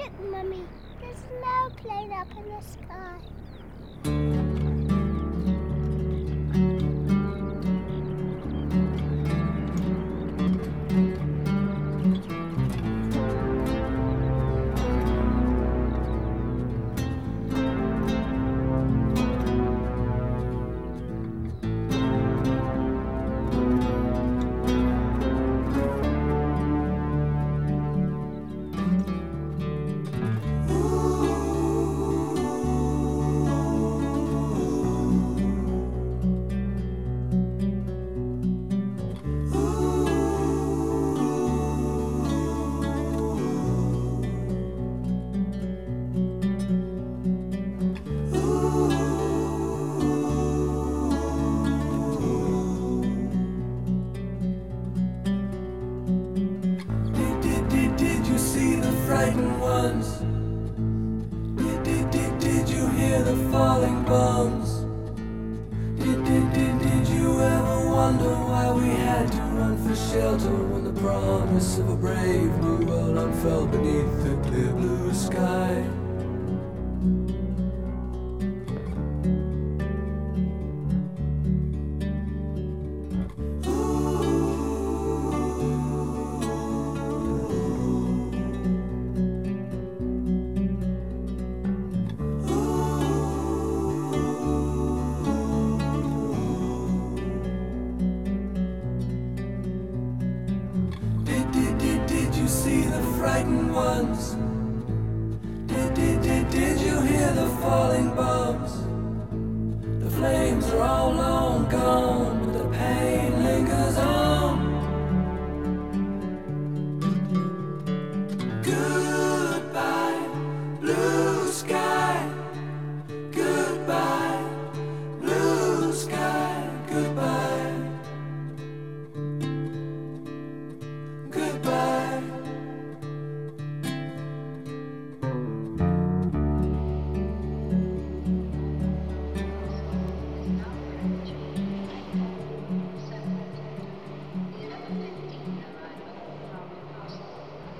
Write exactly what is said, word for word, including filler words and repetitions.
it, Mummy. There's no plane up in the sky. Frightened ones. Did, did, did, did you hear the falling bombs? Did, did, did, did you ever wonder why we had to run for shelter when the promise of a brave new world unfurled beneath the clear blue sky? See the frightened ones. Did, did, did, did you hear the falling bombs? The flames are all long gone.